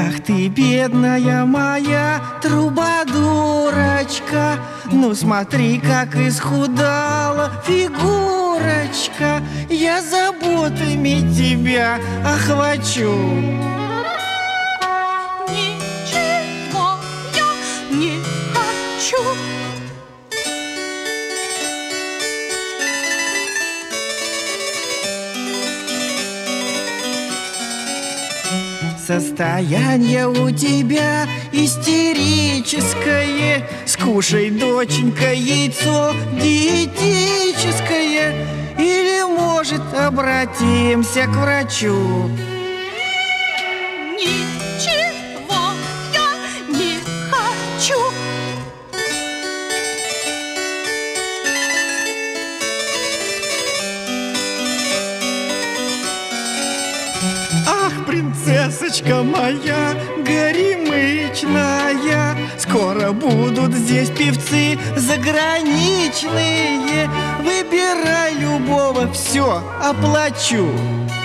Ах ты, бедная моя трубадурочка, ну смотри, как исхудала фигурочка. Я заботами тебя охвачу. Ничего я не хочу. Состояние у тебя истерическое. Скушай, доченька, яйцо диетическое. Или, может, обратимся к врачу. Ничего я не хочу. Ах, принцессочка моя горемычная, скоро будут здесь певцы заграничные. Выбирай любого, все оплачу.